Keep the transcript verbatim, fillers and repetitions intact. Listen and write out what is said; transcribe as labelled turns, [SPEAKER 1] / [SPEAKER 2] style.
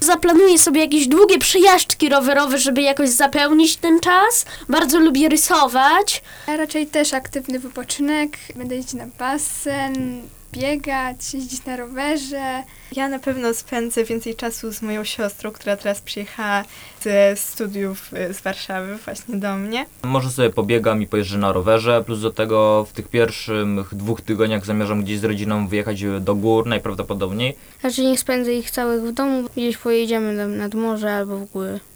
[SPEAKER 1] Zaplanuję sobie jakieś długie przejażdżki rowerowe, żeby jakoś zapełnić ten czas. Bardzo lubię rysować.
[SPEAKER 2] Ja raczej też aktywny wypoczynek. Będę jeździć na basen, biegać, jeździć na rowerze.
[SPEAKER 3] Ja na pewno spędzę więcej czasu z moją siostrą, która teraz przyjechała ze studiów z Warszawy właśnie do mnie.
[SPEAKER 4] Może sobie pobiegam i pojeżdżę na rowerze, plus do tego w tych pierwszych dwóch tygodniach zamierzam gdzieś z rodziną wyjechać do gór najprawdopodobniej.
[SPEAKER 5] Znaczy nie spędzę ich całych w domu, gdzieś pojedziemy nad morze albo w góry.